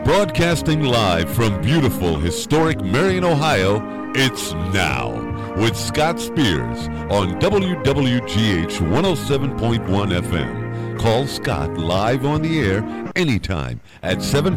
Broadcasting live from beautiful, historic Marion, Ohio, it's Now with Scott Spears on WWGH 107.1 FM. Call Scott live on the air anytime at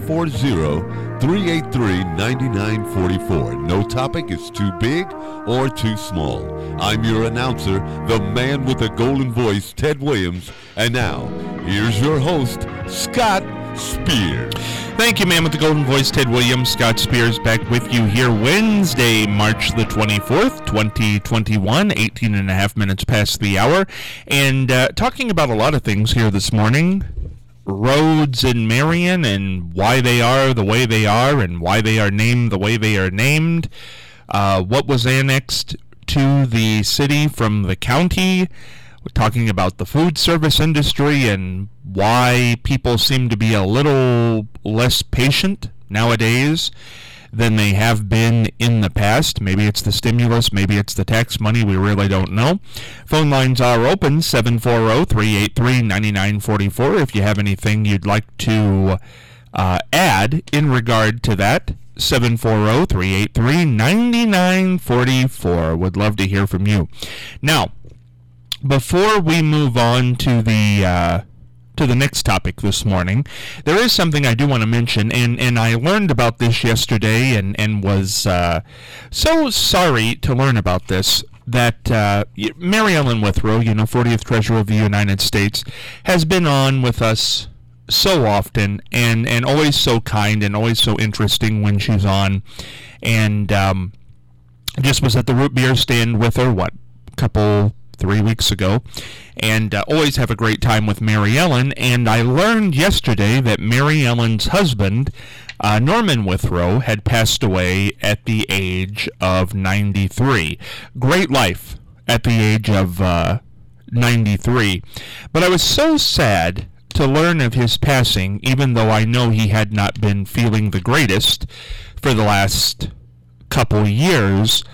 740-383-9944. No topic is too big or too small. I'm your announcer, the man with the golden voice, Ted Williams. And now, here's your host, Scott Spears. Thank you, man with the golden voice, Ted Williams. Scott Spears back with you here Wednesday, March the 24th, 2021, 18 and a half minutes past the hour. And talking about a lot of things here this morning. Roads in Marion and why they are the way they are and why they are named the way they are named. What was annexed to the city from the county. We're talking about the food service industry and why people seem to be a little less patient nowadays than they have been in the past. Maybe it's the stimulus, maybe it's the tax money, we really don't know. Phone lines are open, 740-383-9944, if you have anything you'd like to add in regard to that. 740-383-9944. Would love to hear from you. Now, before we move on to the next topic this morning, there is something I do want to mention, and I learned about this yesterday and was so sorry to learn about this, that Mary Ellen Withrow, 40th Treasurer of the United States, has been on with us so often and always so kind and always so interesting when she's on, and just was at the root beer stand with her, 3 weeks ago, and always have a great time with Mary Ellen. And I learned yesterday that Mary Ellen's husband, Norman Withrow, had passed away at the age of 93. Great life at the age of 93. But I was so sad to learn of his passing, even though I know he had not been feeling the greatest for the last couple years.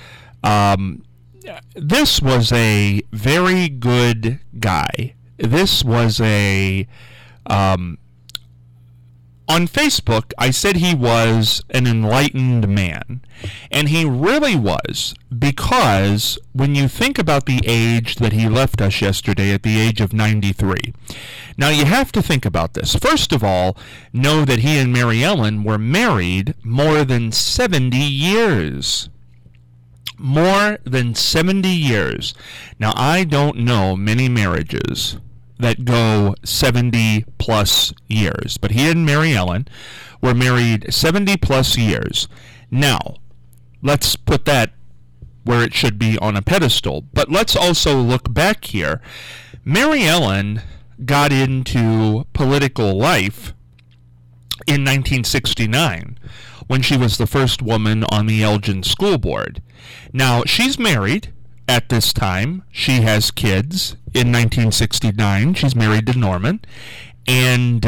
This was a very good guy. This was on Facebook, I said he was an enlightened man. And he really was, because when you think about the age that he left us yesterday at the age of 93. Now, you have to think about this. First of all, know that he and Mary Ellen were married more than 70 years. More than 70 years. Now, I don't know many marriages that go 70 plus years, but he and Mary Ellen were married 70 plus years. Now, let's put that where it should be on a pedestal, but let's also look back here. Mary Ellen got into political life in 1969 when she was the first woman on the Elgin School Board. Now, she's married at this time. She has kids. In 1969, she's married to Norman. And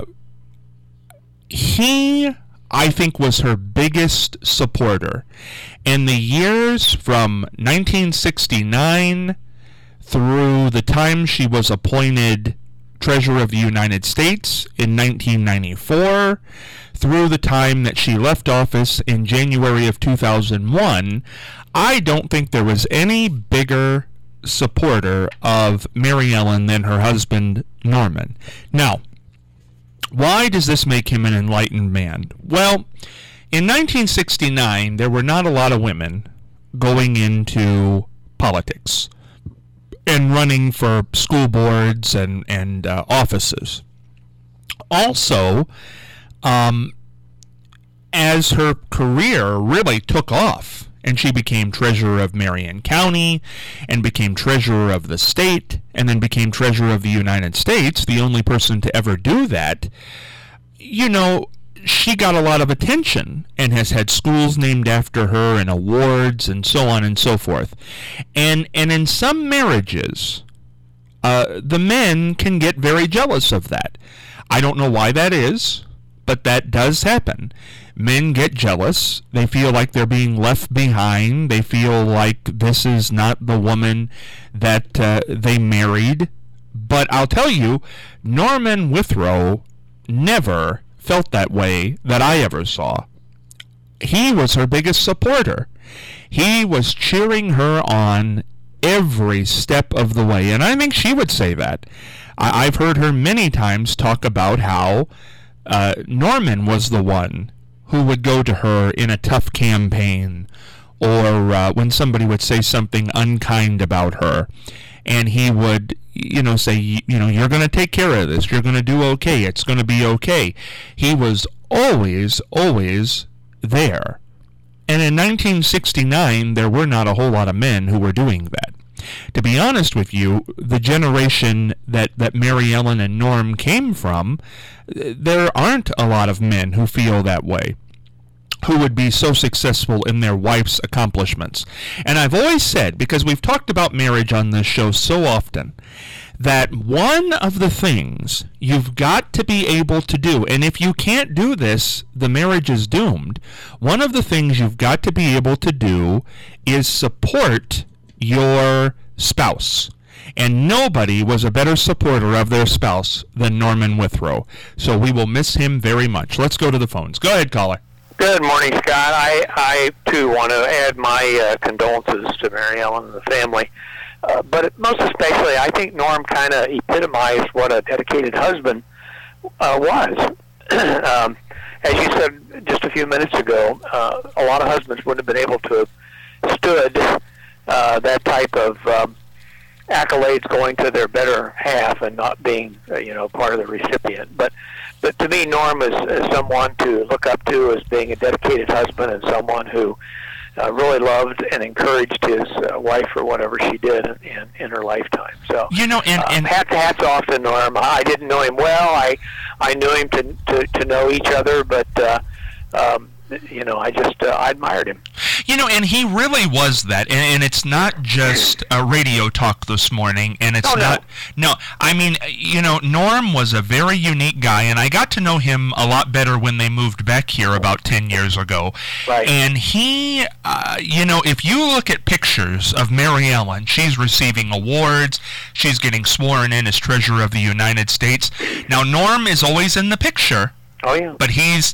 he, I think, was her biggest supporter. In the years from 1969 through the time she was appointed Treasurer of the United States in 1994, through the time that she left office in January of 2001, I don't think there was any bigger supporter of Mary Ellen than her husband, Norman. Now, why does this make him an enlightened man? Well, in 1969, there were not a lot of women going into politics and running for school boards and offices. Also, as her career really took off, and she became treasurer of Marion County, and became treasurer of the state, and then became treasurer of the United States, the only person to ever do that, she got a lot of attention and has had schools named after her and awards and so on and so forth. And in some marriages, the men can get very jealous of that. I don't know why that is, but that does happen. Men get jealous. They feel like they're being left behind. They feel like this is not the woman that they married. But I'll tell you, Norman Withrow never felt that way that I ever saw. He was her biggest supporter. He was cheering her on every step of the way, and I think she would say that. I've heard her many times talk about how Norman was the one who would go to her in a tough campaign, or when somebody would say something unkind about her, and he would, say, you're going to take care of this, you're going to do okay, it's going to be okay. He was always, always there. And in 1969, there were not a whole lot of men who were doing that. To be honest with you, the generation that Mary Ellen and Norm came from, there aren't a lot of men who feel that way, who would be so successful in their wife's accomplishments. And I've always said, because we've talked about marriage on this show so often, that one of the things you've got to be able to do, and if you can't do this, the marriage is doomed. One of the things you've got to be able to do is support your spouse. And nobody was a better supporter of their spouse than Norman Withrow. So we will miss him very much. Let's go to the phones. Go ahead, caller. Good morning, Scott. I too, want to add my condolences to Mary Ellen and the family. But most especially, I think Norm kind of epitomized what a dedicated husband was. As you said just a few minutes ago, a lot of husbands wouldn't have been able to have stood that type of accolades going to their better half and not being, part of the recipient. But to me, Norm is someone to look up to as being a dedicated husband and someone who really loved and encouraged his wife for whatever she did in her lifetime. So, hats off to Norm. I didn't know him well. I knew him to know each other, but I admired him. And he really was that, and it's not just a radio talk this morning, and it's Norm was a very unique guy, and I got to know him a lot better when they moved back here about 10 years ago. Right. And he, if you look at pictures of Mary Ellen, she's receiving awards, she's getting sworn in as Treasurer of the United States. Now, Norm is always in the picture. Oh, yeah. But he's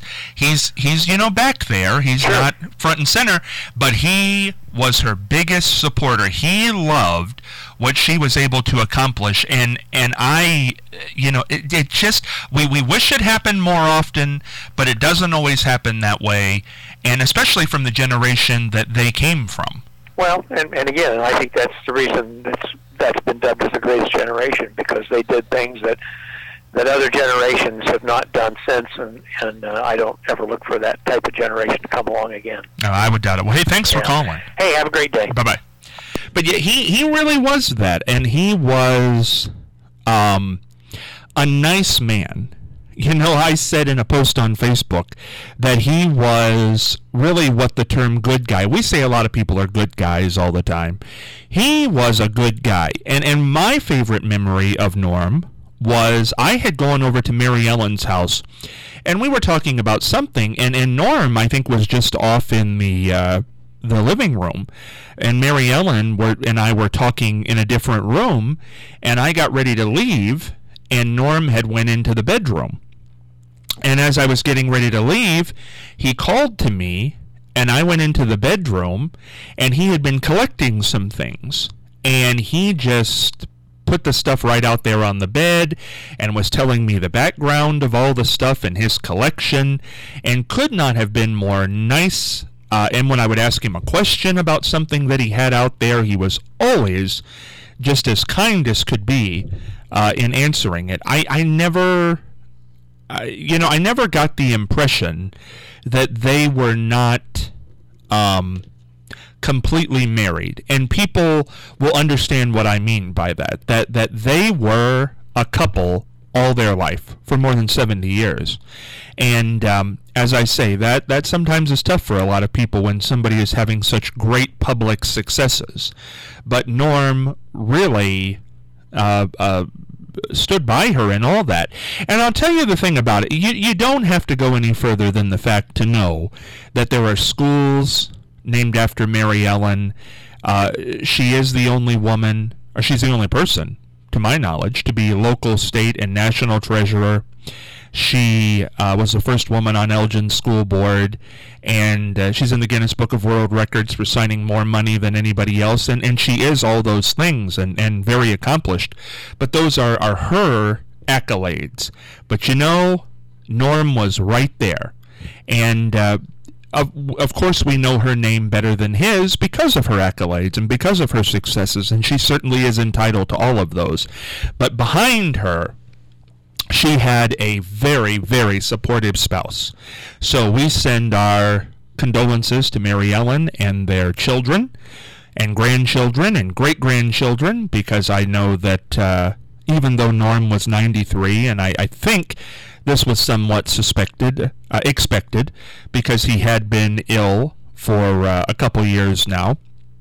back there. He's sure. Not front and center, but he was her biggest supporter. He loved what she was able to accomplish, and I, it just, we wish it happened more often, but it doesn't always happen that way, and especially from the generation that they came from. Well, and again, I think that's the reason that's been dubbed as the greatest generation, because they did things that other generations have not done since, and I don't ever look for that type of generation to come along again. No, I would doubt it. Well, hey, thanks for calling. Hey, have a great day. Bye-bye. But yeah, he really was that, and he was a nice man. I said in a post on Facebook that he was really what the term good guy. We say a lot of people are good guys all the time. He was a good guy. And my favorite memory of Norm was I had gone over to Mary Ellen's house, and we were talking about something, and Norm, I think, was just off in the living room, and Mary Ellen and I were talking in a different room, and I got ready to leave, and Norm had went into the bedroom. And as I was getting ready to leave, he called to me, and I went into the bedroom, and he had been collecting some things, and he just put the stuff right out there on the bed and was telling me the background of all the stuff in his collection, and could not have been more nice. And when I would ask him a question about something that he had out there, he was always just as kind as could be in answering it. I never got the impression that they were not completely married, and people will understand what I mean by that they were a couple all their life for more than 70 years. And as I say, that sometimes is tough for a lot of people when somebody is having such great public successes. But Norm really stood by her and all that. And I'll tell you the thing about it. You don't have to go any further than the fact to know that there are schools named after Mary Ellen. She is the only woman, or she's the only person, to my knowledge, to be local, state, and national treasurer. She was the first woman on Elgin's school board, and she's in the Guinness Book of World Records for signing more money than anybody else, and she is all those things and very accomplished. But those are her accolades. But Norm was right there. And of course we know her name better than his because of her accolades and because of her successes, and she certainly is entitled to all of those. But behind her, she had a very, very supportive spouse. So we send our condolences to Mary Ellen and their children and grandchildren and great-grandchildren, because I know that even though Norm was 93, and I think this was somewhat expected, because he had been ill for a couple years now,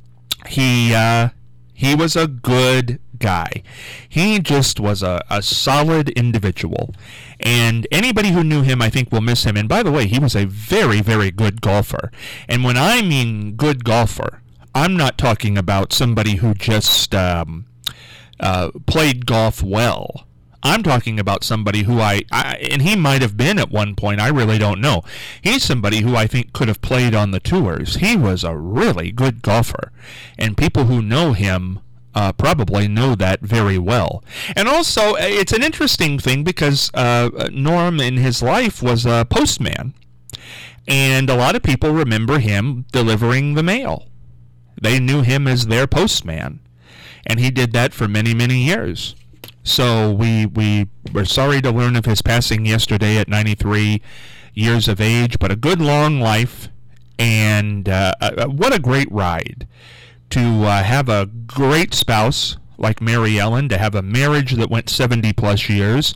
he was a good guy. He just was a solid individual. And anybody who knew him, I think, will miss him. And by the way, he was a very, very good golfer. And when I mean good golfer, I'm not talking about somebody who just played golf well. I'm talking about somebody who and he might have been at one point, I really don't know. He's somebody who I think could have played on the tours. He was a really good golfer, and people who know him probably know that very well. And also, it's an interesting thing because Norm in his life was a postman, and a lot of people remember him delivering the mail. They knew him as their postman, and he did that for many, many years. So we were sorry to learn of his passing yesterday at 93 years of age, but a good long life, and what a great ride to have a great spouse like Mary Ellen, to have a marriage that went 70 plus years,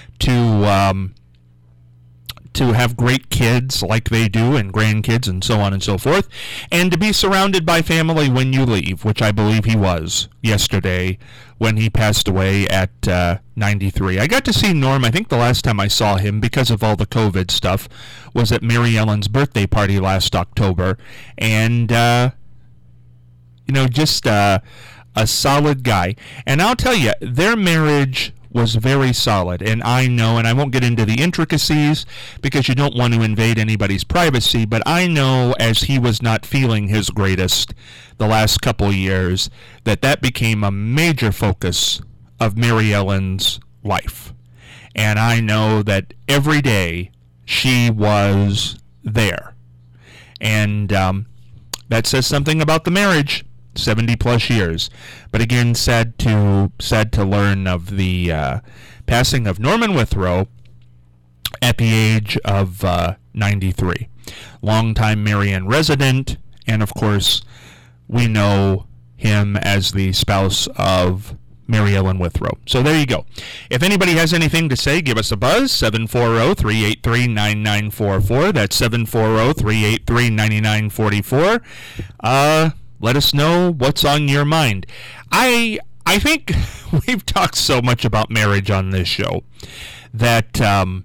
to have great kids like they do, and grandkids and so on and so forth, and to be surrounded by family when you leave, which I believe he was yesterday when he passed away at 93. I got to see Norm, I think the last time I saw him, because of all the COVID stuff, was at Mary Ellen's birthday party last October, and just a solid guy. And I'll tell you, their marriage was very solid, and I know, and I won't get into the intricacies because you don't want to invade anybody's privacy, but I know, as he was not feeling his greatest the last couple years, that became a major focus of Mary Ellen's life. And I know that every day she was there. And that says something about the marriage. 70 plus years. But again, sad to learn of the passing of Norman Withrow at the age of 93. Longtime Marion resident, and of course, we know him as the spouse of Mary Ellen Withrow. So there you go. If anybody has anything to say, give us a buzz, 740-383-9944. That's 740-383-9944. Let us know what's on your mind. I think we've talked so much about marriage on this show that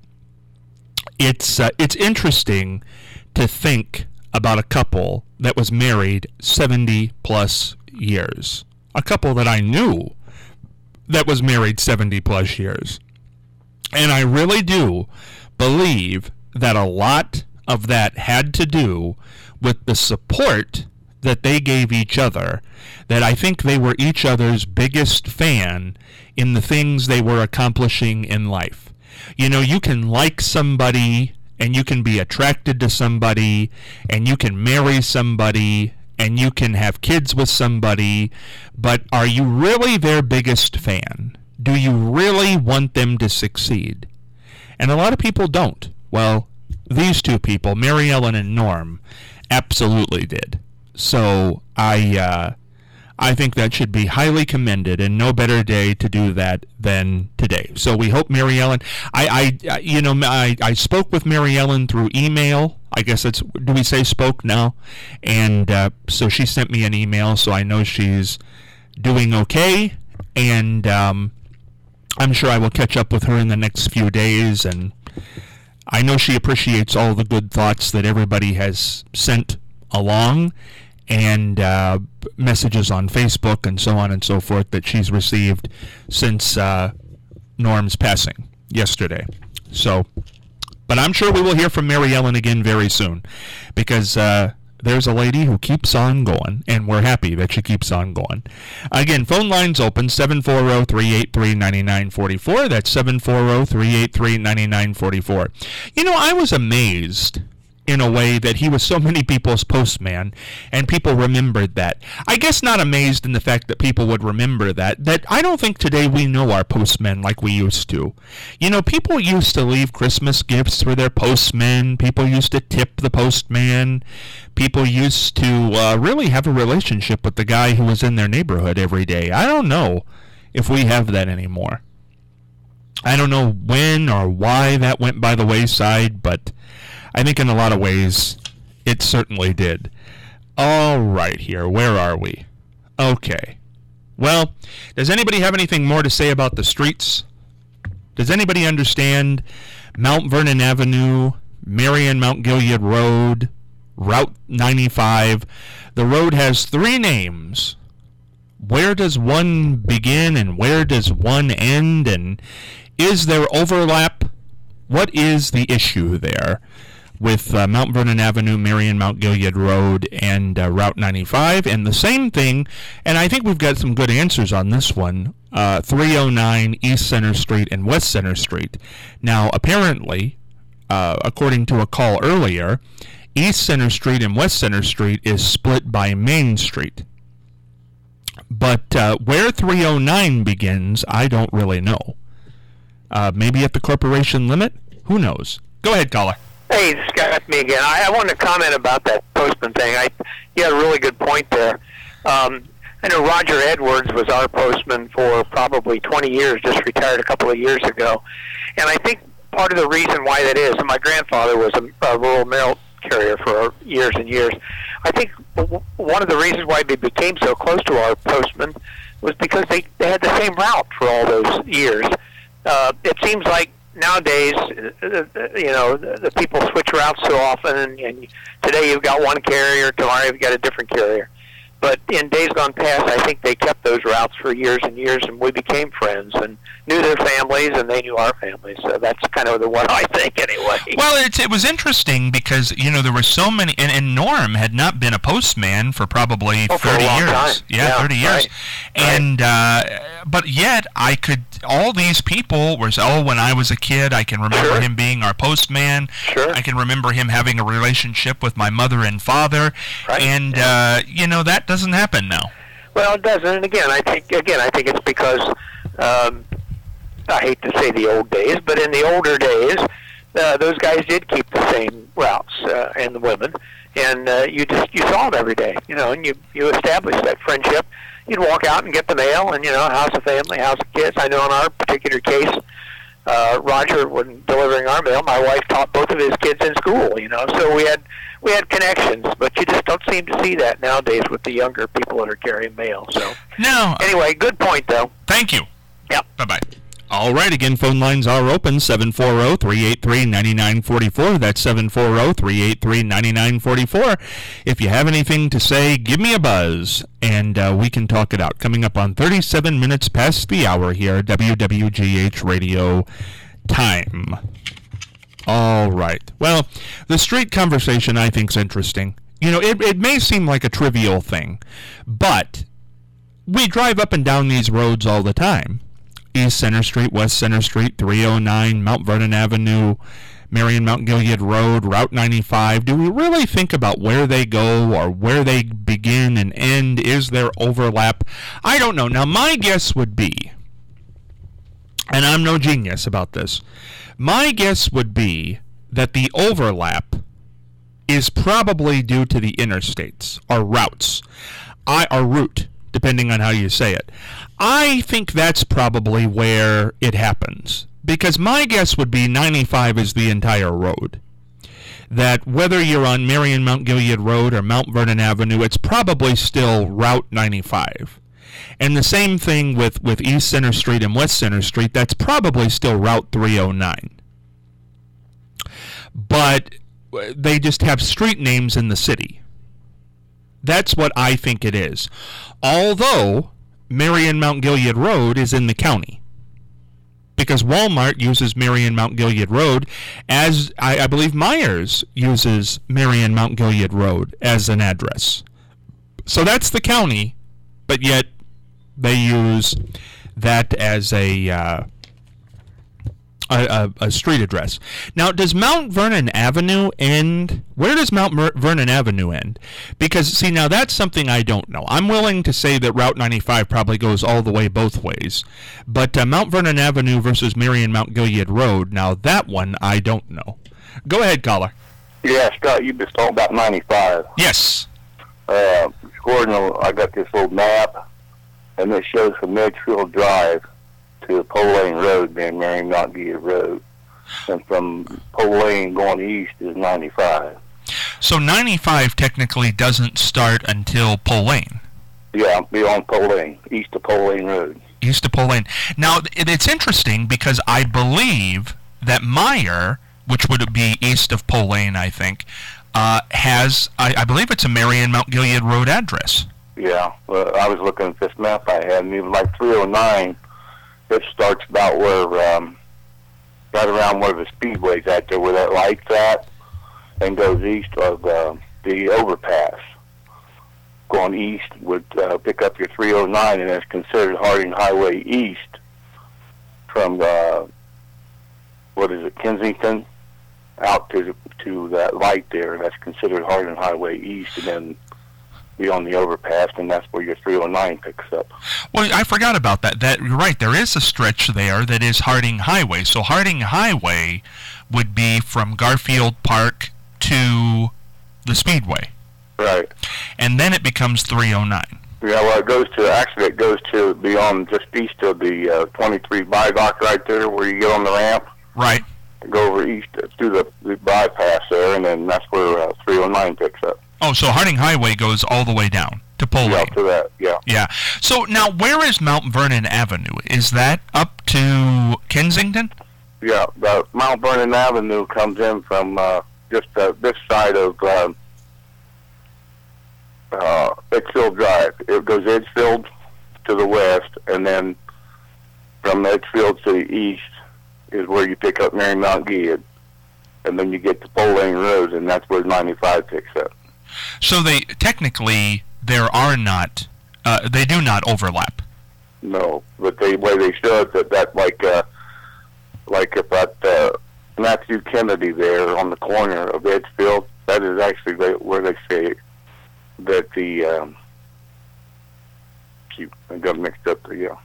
it's interesting to think about a couple that was married 70 plus years. A couple that I knew that was married 70 plus years. And I really do believe that a lot of that had to do with the support that they gave each other, that I think they were each other's biggest fan in the things they were accomplishing in life. You can like somebody, and you can be attracted to somebody, and you can marry somebody, and you can have kids with somebody, but are you really their biggest fan? Do you really want them to succeed? And a lot of people don't. Well, these two people, Mary Ellen and Norm, absolutely did. So I think that should be highly commended, and no better day to do that than today. So we hope Mary Ellen. I spoke with Mary Ellen through email. I guess do we say spoke now? And so she sent me an email, so I know she's doing okay, and I'm sure I will catch up with her in the next few days, and I know she appreciates all the good thoughts that everybody has sent along, and messages on Facebook and so on and so forth that she's received since Norm's passing yesterday. So, but I'm sure we will hear from Mary Ellen again very soon, because there's a lady who keeps on going, and we're happy that she keeps on going. Again, phone lines open, 740-383-9944. That's 740-383-9944. You know, I was amazed in a way that he was so many people's postman, and people remembered that. I guess not amazed in the fact that people would remember that I don't think today we know our postmen like we used to. You know, people used to leave Christmas gifts for their postmen. People used to tip the postman. People used to really have a relationship with the guy who was in their neighborhood every day. I don't know if we have that anymore. I don't know when or why that went by the wayside, but I think in a lot of ways, it certainly did. All right, here, where are we? Okay. Well, does anybody have anything more to say about the streets? Does anybody understand Mount Vernon Avenue, Marion Mount Gilead Road, Route 95? The road has 3 names. Where does one begin and where does one end? And is there overlap? What is the issue there with Mount Vernon Avenue, Marion Mount Gilead Road, and Route 95? And the same thing, and I think we've got some good answers on this one, 309 East Center Street and West Center Street. Now, apparently, according to a call earlier, East Center Street and West Center Street is split by Main Street. But where 309 begins, I don't really know. Maybe at the corporation limit? Who knows? Go ahead, caller. Hey, Scott, me again. I wanted to comment about that postman thing. You had a really good point there. I know Roger Edwards was our postman for probably 20 years, just retired a couple of years ago. And I think part of the reason why that is, and my grandfather was a rural mail carrier for years and years, I think one of the reasons why we became so close to our postman was because they had the same route for all those years. It seems like nowadays, the people switch routes so often, and today you've got one carrier, tomorrow you've got a different carrier. But in days gone past, I think they kept those routes for years and years, and we became friends and knew their families, and they knew our families. So that's kind of what I think, anyway. Well, it was interesting because, there were so many, and Norm had not been a postman for probably 30 for a long years. Time. Yeah, 30 years. Right. And, but yet, all these people were, when I was a kid, I can remember him being our postman. Sure. I can remember him having a relationship with my mother and father. Right. And, that doesn't happen now. Well, it doesn't. And again, I think it's because, I hate to say the old days, but in the older days, those guys did keep the same routes, and the women, and you saw them every day, and you established that friendship. You'd walk out and get the mail, and how's the family, how's the kids. I know in our particular case, Roger, when delivering our mail, my wife taught both of his kids in school, so we had connections, but you just don't seem to see that nowadays with the younger people that are carrying mail. So no. Anyway, good point though. Thank you. Yep. Bye-bye. All right, again, phone lines are open, 740-383-9944. That's 740-383-9944. If you have anything to say, give me a buzz, and we can talk it out. Coming up on 37 minutes past the hour here, WWGH Radio Time. All right. Well, the street conversation I think is interesting. It may seem like a trivial thing, but we drive up and down these roads all the time. East Center Street, West Center Street, 309, Mount Vernon Avenue, Marion Mount Gilead Road, Route 95. Do we really think about where they go or where they begin and end? Is there overlap? I don't know. Now, my guess would be, and I'm no genius about this, my guess would be that the overlap is probably due to the interstates or routes, or route, depending on how you say it. I think that's probably where it happens, because my guess would be 95 is the entire road. That whether you're on Marion Mount Gilead Road or Mount Vernon Avenue, it's probably still Route 95. And the same thing with East Center Street and West Center Street, that's probably still Route 309. But they just have street names in the city. That's what I think it is. Although Marion Mount Gilead Road is in the county. because Walmart uses Marion Mount Gilead Road, as I believe Myers uses Marion Mount Gilead Road as an address. So that's the county, but yet they use that as a street address. Now, does Mount Vernon Avenue end? Where does Mount Vernon Avenue end? Because, see, now that's something I don't know. I'm willing to say that Route 95 probably goes all the way both ways. But Mount Vernon Avenue versus Marion Mount Gilead Road, now that one I don't know. Go ahead, caller. Yeah, Scott, you just talked about 95. Yes. According to, I got this little map, and it shows from Edgefield Drive to Pole Lane Road being Marion Mount Gilead Road. And from Pole Lane going east is 95. So 95 technically doesn't start until Pole Lane. Yeah, beyond Pole Lane, east of Pole Lane Road. East of Pole Lane. Now, it's interesting because I believe that Meyer, which would be east of Pole Lane, I think, has, I believe it's a Marion Mount Gilead Road address. Yeah, well, I was looking at this map I had, and even like 309, it starts about where, right around where the speedway's at there, where that light's at, and goes east of the overpass. Going east would pick up your 309, and it's considered Harding Highway East from Kensington out to that light there. That's considered Harding Highway East, and then beyond the overpass, and that's where your 309 picks up. Well, I forgot about that. You're right. There is a stretch there that is Harding Highway. So Harding Highway would be from Garfield Park to the Speedway. Right. And then it becomes 309. Yeah, well, it goes to beyond, just east of the 23 Viaduct right there, where you get on the ramp. Right. Go over east through the bypass there, and then that's where 309 picks up. Oh, so Harding Highway goes all the way down to Pole Lane. Yeah, to that, yeah. Yeah. So now, where is Mount Vernon Avenue? Is that up to Kensington? Yeah, the Mount Vernon Avenue comes in from just this side of Edgefield Drive. It goes Edgefield to the west, and then from Edgefield to the east is where you pick up Marion Mount Gilead. And then you get to Pole Lane Road, and that's where 95 picks up. So they there are not, they do not overlap. No, but the way they show it, that like if at Matthew Kennedy there on the corner of Edgefield, that is actually where they say that the I got mixed up the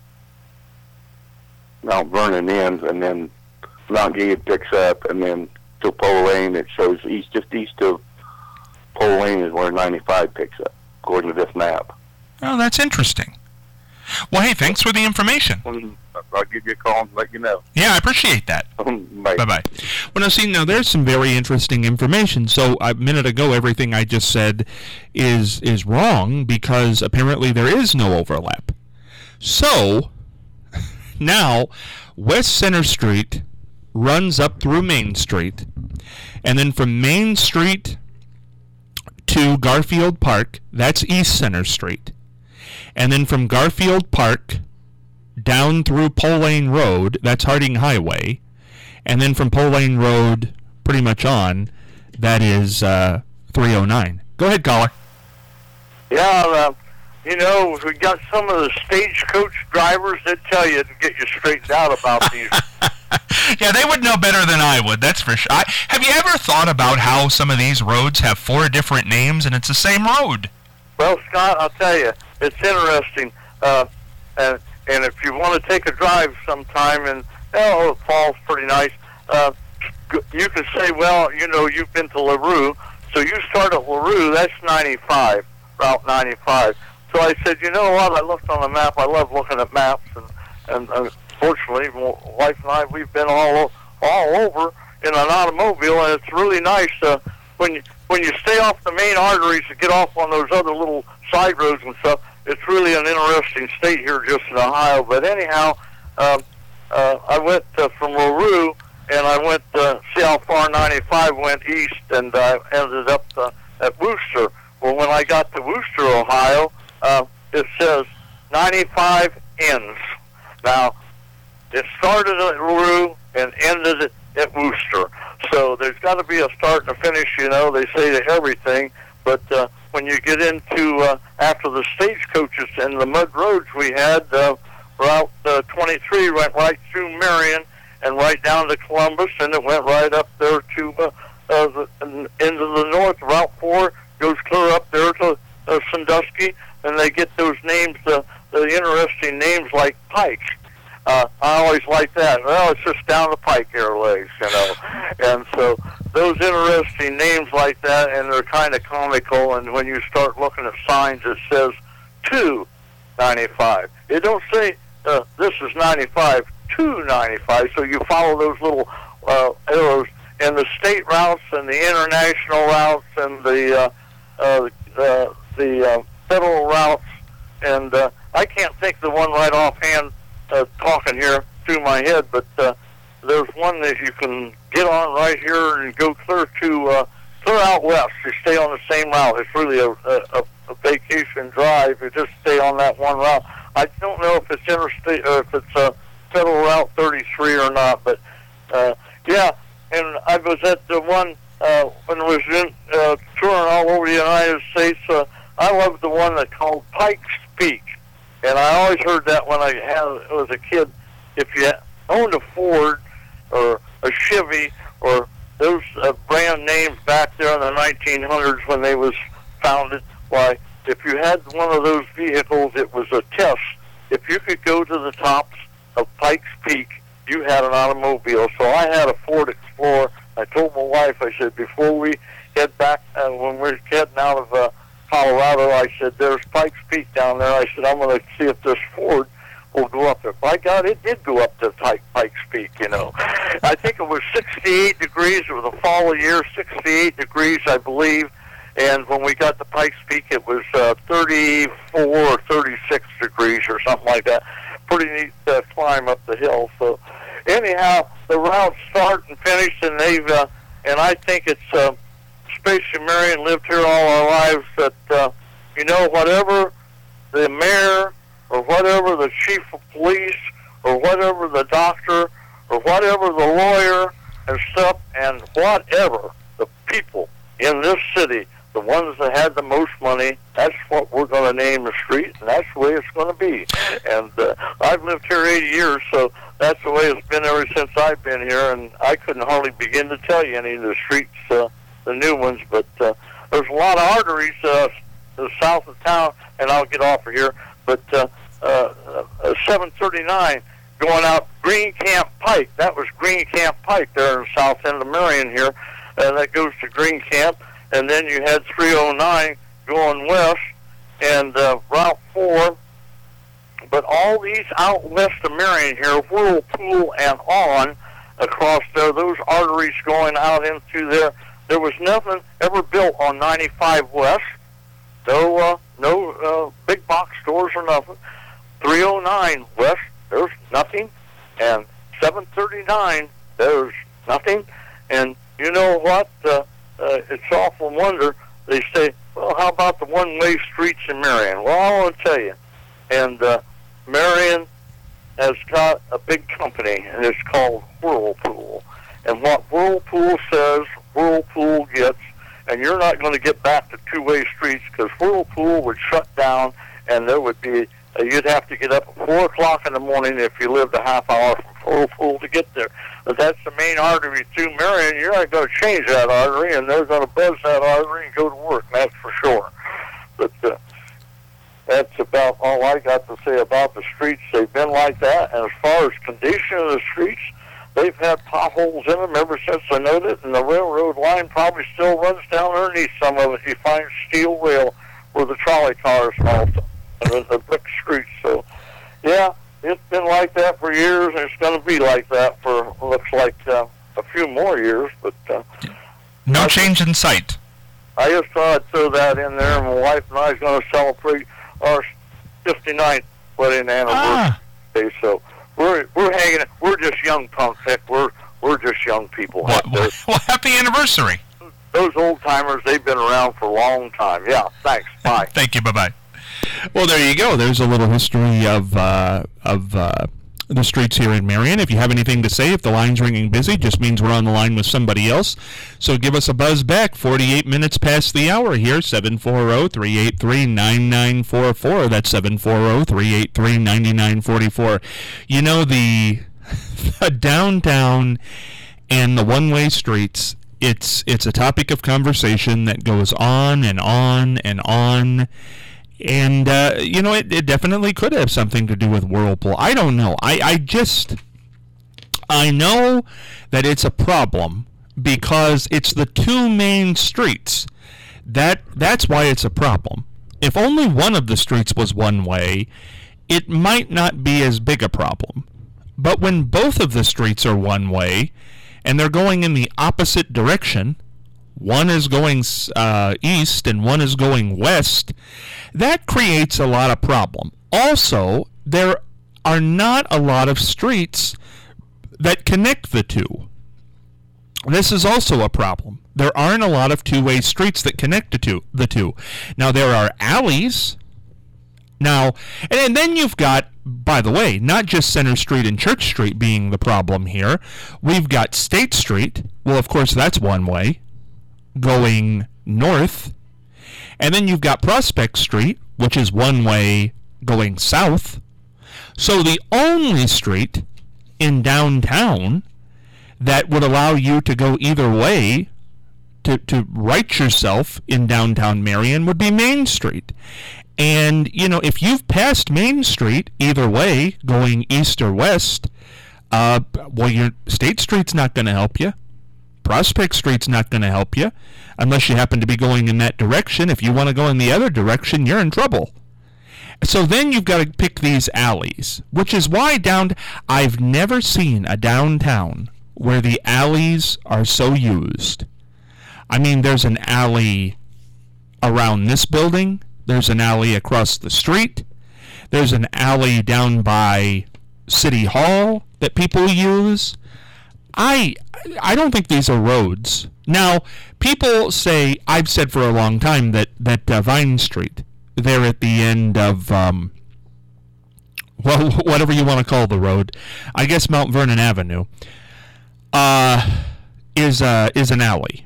Mount Vernon ends, and then Mount Gilead picks up, and then to Pole Lane it shows just east of Pole Lane is where 95 picks up, according to this map. Oh, that's interesting. Well, hey, thanks for the information. I'll give you a call and let you know. Yeah, I appreciate that. Bye. Bye-bye. Well, now, there's some very interesting information. So, a minute ago, everything I just said is wrong, because apparently there is no overlap. So, now, West Center Street runs up through Main Street, and then from Main Street to Garfield Park, that's East Center Street. And then from Garfield Park down through Pole Lane Road, that's Harding Highway. And then from Pole Lane Road pretty much on, that is 309. Go ahead, caller. Yeah, we got some of the stagecoach drivers that tell you to get you straightened out about these. Yeah, they would know better than I would, that's for sure. Have you ever thought about how some of these roads have 4 different names and it's the same road? Well, Scott, I'll tell you, it's interesting. And if you want to take a drive sometime, and it fall's pretty nice, you can say, well, you've been to LaRue, so you start at LaRue, that's 95, Route 95. So I said, you know what, I looked on the map, I love looking at maps, and fortunately, my wife and I, we've been all over in an automobile, and it's really nice when you stay off the main arteries and get off on those other little side roads and stuff. It's really an interesting state here just in Ohio. But anyhow, I went from LaRue, and I went to see how far 95 went east, and I ended up at Wooster. Well, when I got to Wooster, Ohio, it says 95 ends. Now, it started at Rue and ended at Wooster. So there's got to be a start and a finish, they say to everything. But when you get into after the stagecoaches and the mud roads we had, Route 23 went right through Marion and right down to Columbus, and it went right up there to into the north. Route 4 goes clear up there to Sandusky, and they get those names, the interesting names like Pike. I always like that. Well, it's just down the Pike Airways, And so those interesting names like that, and they're kind of comical. And when you start looking at signs, it says 295. It don't say this is 95, 295. So you follow those little arrows. And the state routes and the international routes and the federal routes, and I can't think of the one right offhand talking here through my head, but there's one that you can get on right here and go clear out west. You stay on the same route. It's really a vacation drive. You just stay on that one route. I don't know if it's interstate or if it's Federal Route 33 or not, but yeah. And I was at the one when I was touring all over the United States. I loved the one that called Pikes Peak, and I always heard that when I was a kid. If you owned a Ford or a Chevy or those brand names back there in the 1900s when they was founded, why, if you had one of those vehicles, it was a test. If you could go to the tops of Pikes Peak, you had an automobile. So I had a Ford Explorer. I told my wife, I said, before we head back, when we're heading out of Colorado, I said, there's Pikes Peak down there. I said, I'm going to see if this Ford will go up there. By God, it did go up to Pikes Peak, I think it was 68 degrees. It was the fall of the year, 68 degrees, I believe. And when we got to Pikes Peak, it was 34 or 36 degrees or something like that. Pretty neat climb up the hill. So anyhow, the routes start and finish, and they've and I think it's especially Marion lived here all our lives that whatever the mayor or whatever the chief of police or whatever the doctor or whatever the lawyer and stuff and whatever the people in this city, the ones that had the most money, that's what we're going to name the street, and that's the way it's going to be. And I've lived here 80 years, so that's the way it's been ever since I've been here, and I couldn't hardly begin to tell you any of the streets, the new ones, but there's a lot of arteries to the south of town, and I'll get off of here, but 739 going out Green Camp Pike, that was Green Camp Pike there in the south end of Marion here, and that goes to Green Camp. And then you had 309 going west and Route 4. But all these out west of Marion here, Whirlpool and on across there, those arteries going out into there, there was nothing ever built on 95 West. No big box stores or nothing. 309 West, there's nothing. And 739, there's nothing. And you know what? It's awful wonder. They say, well, how about the one-way streets in Marion? Well, I want to tell you. And Marion has got a big company, and it's called Whirlpool. And what Whirlpool says, Whirlpool gets, and you're not going to get back to two-way streets because Whirlpool would shut down, and there would be, you'd have to get up at 4 o'clock in the morning if you lived a half hour from Whirlpool to get there. But that's the main artery through Marion. You're not going to change that artery, and they're going to buzz that artery and go to work, that's for sure. But that's about all I got to say about the streets. They've been like that, and as far as condition of the streets, they've had potholes in them ever since I know it, and the railroad line probably still runs down underneath some of it. You find steel rail where the trolley cars fall, and the brick streets. So, yeah, it's been like that for years, and it's going to be like that for, looks like, a few more years. But no change in sight. I just thought I'd throw that in there, and my wife and I is going to celebrate our 59th wedding anniversary today. So we're hanging. We're just young punks. Heck, we're just young people. Well, happy anniversary. Those old timers, they've been around for a long time. Yeah, thanks. Bye. Thank you. Bye-bye. Well, there you go. There's a little history of the streets here in Marion. If you have anything to say, if the line's ringing busy, just means we're on the line with somebody else. So give us a buzz back. 48 minutes past the hour here, 740-383-9944. That's 740-383-9944. You know, the downtown and the one-way streets, it's a topic of conversation that goes on and on and on. And, it definitely could have something to do with Whirlpool. I don't know. I know that it's a problem because it's the two main streets. That's why it's a problem. If only one of the streets was one way, it might not be as big a problem. But when both of the streets are one way, and they're going in the opposite direction, one is going east and one is going west, that creates a lot of problem. Also, there are not a lot of streets that connect the two. This is also a problem. There aren't a lot of two-way streets that connect the two. Now, there are alleys. Now, and then you've got, by the way, not just Center Street and Church Street being the problem here. We've got State Street. Well, of course, that's one way, going north. And then you've got Prospect Street, which is one way going south. So the only street in downtown that would allow you to go either way to right yourself in downtown Marion would be Main Street. And, if you've passed Main Street either way, going east or west, your State Street's not going to help you. Prospect Street's not going to help you unless you happen to be going in that direction. If you want to go in the other direction, you're in trouble. So then you've got to pick these alleys, which is why I've never seen a downtown where the alleys are so used. I mean, there's an alley around this building. There's an alley across the street. There's an alley down by City Hall that people use. I don't think these are roads. Now, people say, I've said for a long time that Vine Street, there at the end of, whatever you want to call the road, I guess Mount Vernon Avenue, is an alley.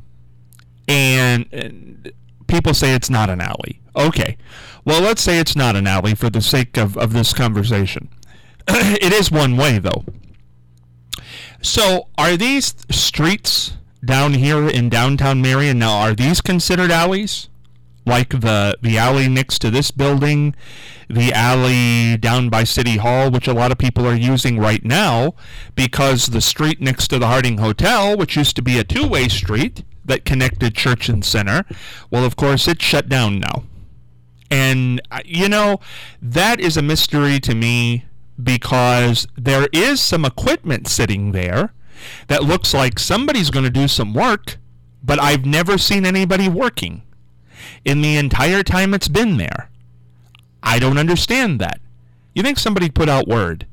And people say it's not an alley. Okay. Well, let's say it's not an alley for the sake of this conversation. It is one way, though. So, are these streets down here in downtown Marion, now, are these considered alleys? Like the alley next to this building, the alley down by City Hall, which a lot of people are using right now, because the street next to the Harding Hotel, which used to be a two-way street that connected Church and Center, well, of course, it's shut down now. And, that is a mystery to me, because there is some equipment sitting there that looks like somebody's going to do some work, but I've never seen anybody working in the entire time it's been there. I don't understand that. You think somebody put out word?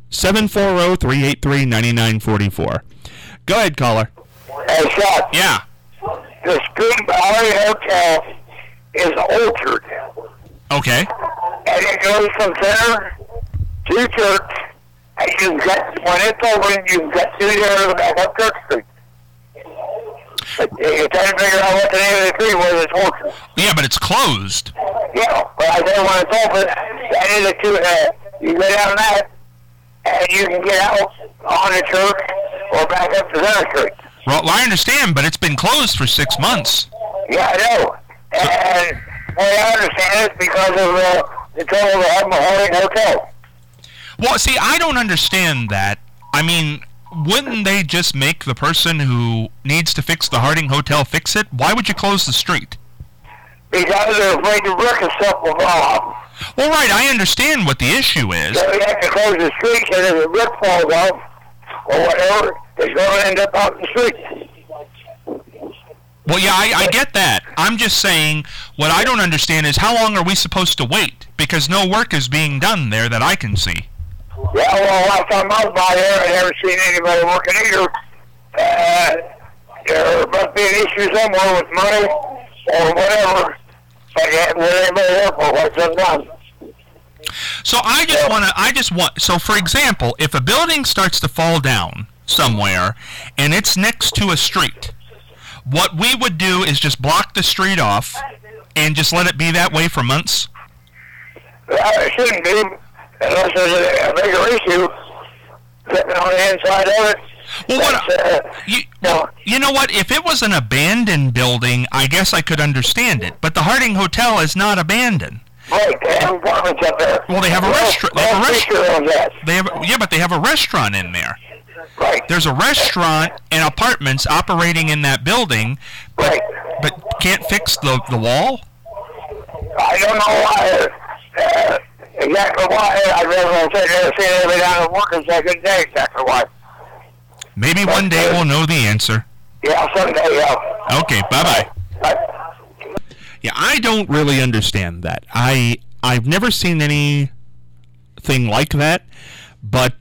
740-383-9944. Go ahead, caller. Hey, Scott. Yeah. The Spoon Valley Hotel is altered. Okay. And it goes from Center to Church, and when it's open, you've got 2 years back up Church Street. You're trying to figure out what the name of the street was. It's altered. Yeah, but it's closed. Yeah, but I said when it's open, that is you go down that, and you can get out on the Church or back up to Center Street. Well, I understand, but it's been closed for 6 months. Yeah, I know. And the way I understand it, because of the trouble they have in the Harding Hotel. Well, see, I don't understand that. I mean, wouldn't they just make the person who needs to fix the Harding Hotel fix it? Why would you close the street? Because they're afraid the brick and stuff will fall off. Well, right, I understand what the issue is. So you have to close the street, and if the brick falls off, or whatever, it's going to end up out in the street. Well, yeah, I get that. I'm just saying, what I don't understand is how long are we supposed to wait? Because no work is being done there that I can see. Yeah, well, last time I was by there, I never seen anybody working either. There must be an issue somewhere with money or whatever. But yeah, anybody work for quite some time. So so for example, if a building starts to fall down somewhere and it's next to a street, what we would do is just block the street off and just let it be that way for months? It shouldn't be, unless there's a bigger issue sitting on the inside of it. Well, you know what? If it was an abandoned building, I guess I could understand it. But the Harding Hotel is not abandoned. Right, they have apartments up there. Well, they have a restaurant. But they have a restaurant in there. Right. There's a restaurant and apartments operating in that building, but can't fix the wall? I don't know why. Exactly why. I'd rather sit there and see everybody down at work and say good day, exactly why. Maybe one day we'll know the answer. Yeah, someday, yeah. Okay, bye-bye. Bye. Yeah, I don't really understand that. I've never seen anything like that, but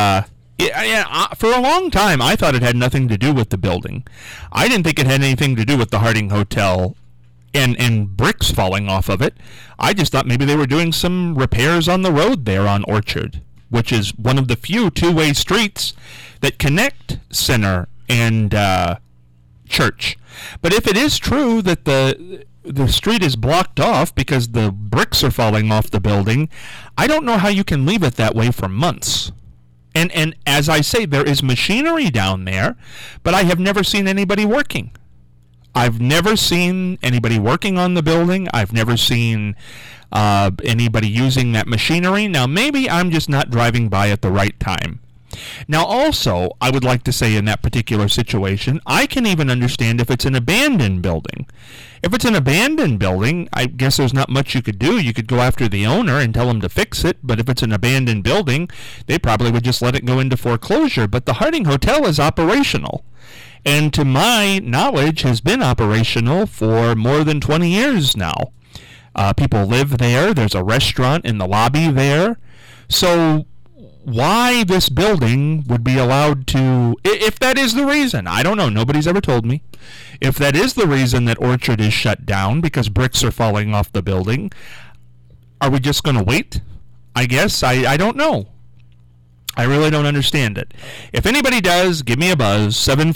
for a long time I thought it had nothing to do with the building. I didn't think it had anything to do with the Harding Hotel and bricks falling off of it. I just thought maybe they were doing some repairs on the road there on Orchard, which is one of the few two-way streets that connect Center and Church. But if it is true that the street is blocked off because the bricks are falling off the building, I don't know how you can leave it that way for months. And as I say, there is machinery down there, but I have never seen anybody working. I've never seen anybody working on the building. I've never seen anybody using that machinery. Now, maybe I'm just not driving by at the right time. Now, also, I would like to say in that particular situation, I can even understand if it's an abandoned building. If it's an abandoned building, I guess there's not much you could do. You could go after the owner and tell him to fix it, but if it's an abandoned building, they probably would just let it go into foreclosure. But the Harding Hotel is operational, and to my knowledge has been operational for more than 20 years now. People live there. There's a restaurant in the lobby there. So why this building would be allowed to, if that is the reason, I don't know, nobody's ever told me, if that is the reason that Orchard is shut down because bricks are falling off the building, are we just going to wait? I guess, I don't know. I really don't understand it. If anybody does, give me a buzz,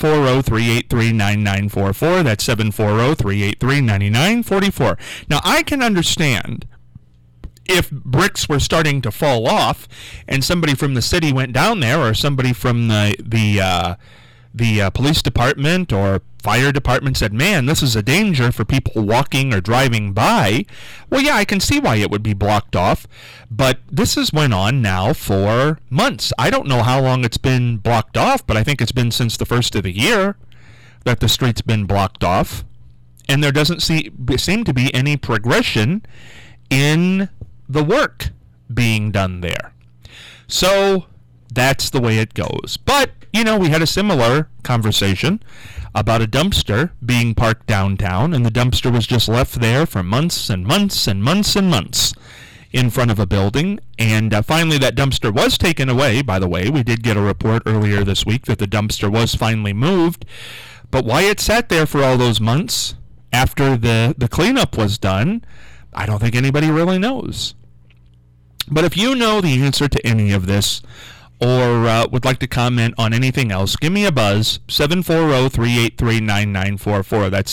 740-383-9944. That's 740-383-9944. Now, I can understand if bricks were starting to fall off and somebody from the city went down there, or somebody from the police department or fire department said, man, this is a danger for people walking or driving by, well, yeah, I can see why it would be blocked off. But this has went on now for months. I don't know how long it's been blocked off, but I think it's been since the first of the year that the street's been blocked off. And there doesn't seem to be any progression in the work being done there. So that's the way it goes. But, you know, we had a similar conversation about a dumpster being parked downtown, and the dumpster was just left there for months and months and months and months in front of a building. And finally that dumpster was taken away. By the way, we did get a report earlier this week that the dumpster was finally moved. But why it sat there for all those months after the cleanup was done, I don't think anybody really knows. But if you know the answer to any of this, or would like to comment on anything else, give me a buzz, 740-383-9944. That's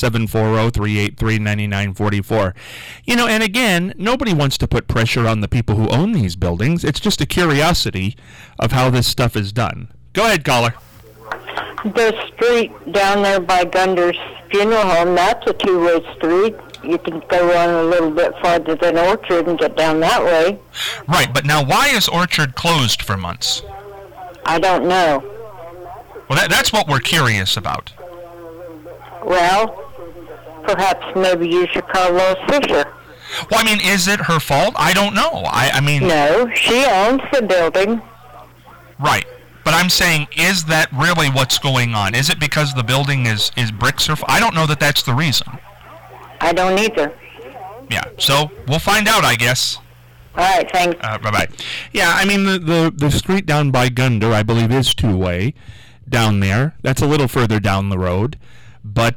740-383-9944. You know, and again, nobody wants to put pressure on the people who own these buildings. It's just a curiosity of how this stuff is done. Go ahead, caller. The street down there by Gunder's Funeral Home, that's a two-way street. You can go on a little bit farther than Orchard and get down that way. Right, but now why is Orchard closed for months? I don't know. Well, that's what we're curious about. Well, perhaps maybe you should call Lois Fisher. Well, I mean, is it her fault? I don't know. I mean... No, she owns the building. Right. But I'm saying, is that really what's going on? Is it because the building is bricks or... I don't know that that's the reason. I don't either. Yeah, so we'll find out, I guess. All right, thanks. Bye-bye. Yeah, I mean, the street down by Gunder, I believe, is two-way down there. That's a little further down the road. But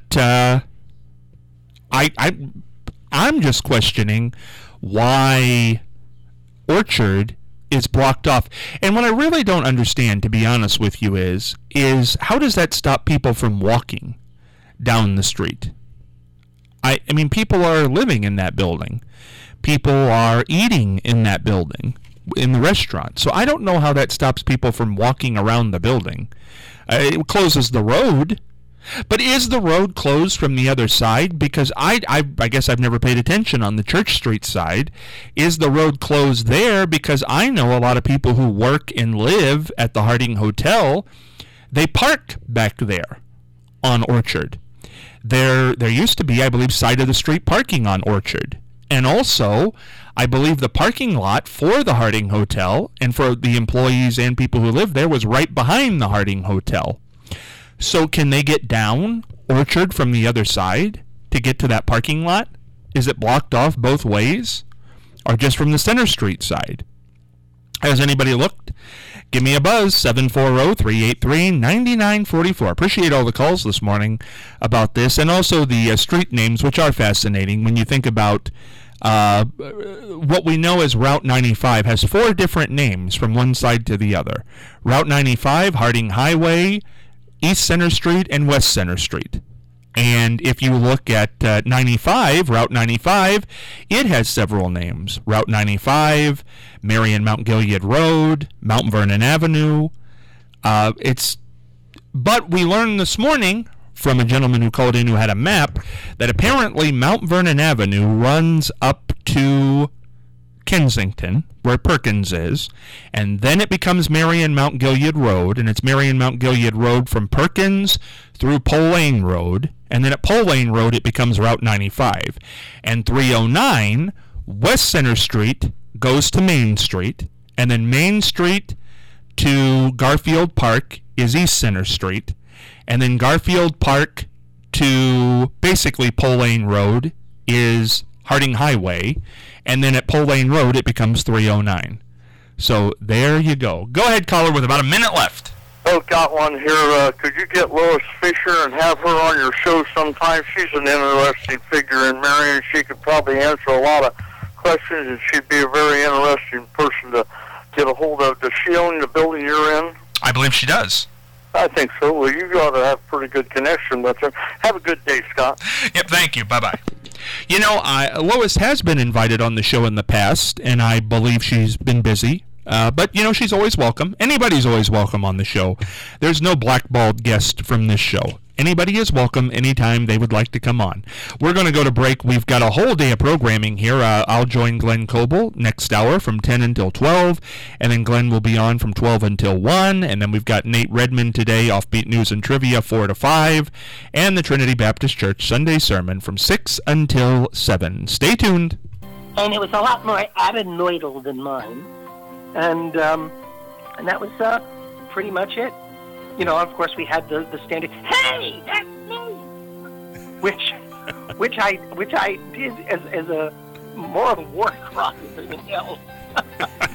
I'm just questioning why Orchard is blocked off. And what I really don't understand, to be honest with you, is how does that stop people from walking down the street? I mean, people are living in that building. People are eating in that building, in the restaurant. So I don't know how that stops people from walking around the building. It closes the road. But is the road closed from the other side? Because I guess I've never paid attention on the Church Street side. Is the road closed there? Because I know a lot of people who work and live at the Harding Hotel. They park back there on Orchard. There used to be, I believe, side of the street parking on Orchard. And also, I believe the parking lot for the Harding Hotel and for the employees and people who live there was right behind the Harding Hotel. So can they get down Orchard from the other side to get to that parking lot? Is it blocked off both ways? Or just from the Center Street side? Has anybody looked? Give me a buzz, 740-383-9944. Appreciate all the calls this morning about this, and also the street names, which are fascinating. When you think about what we know as Route 95 has 4 different names from one side to the other. Route 95, Harding Highway, East Center Street, and West Center Street. And if you look at 95, Route 95, it has several names. Route 95, Marion Mount Gilead Road, Mount Vernon Avenue. But we learned this morning from a gentleman who called in who had a map that apparently Mount Vernon Avenue runs up to Kensington, where Perkins is, and then it becomes Marion Mount Gilead Road, and it's Marion Mount Gilead Road from Perkins through Pole Lane Road, and then at Pole Lane Road it becomes Route 95. And 309, West Center Street, goes to Main Street, and then Main Street to Garfield Park is East Center Street, and then Garfield Park to basically Pole Lane Road is Harding Highway, and then at Pole Lane Road it becomes 309. So there you go. Go ahead, caller, with about a minute left. Oh, got one here. Could you get Lois Fisher and have her on your show sometime? She's an interesting figure in Marion. She could probably answer a lot of questions, and she'd be a very interesting person to get a hold of. Does she own the building you're in? I believe she does. I think so. Well, you ought to have a pretty good connection with her. Have a good day, Scott. Yep, thank you. Bye-bye. You know, Lois has been invited on the show in the past, and I believe she's been busy. But, you know, she's always welcome. Anybody's always welcome on the show. There's no blackballed guest from this show. Anybody is welcome anytime they would like to come on. We're going to go to break. We've got a whole day of programming here. I'll join Glenn Coble next hour from 10 until 12, and then Glenn will be on from 12 until 1, and then we've got Nate Redmond today, Offbeat News and Trivia, 4 to 5, and the Trinity Baptist Church Sunday Sermon from 6 until 7. Stay tuned. And it was a lot more adenoidal than mine. And that was pretty much it. You know, of course, we had the standard, "Hey, that's me," which I did as a more of a war cry than anything else.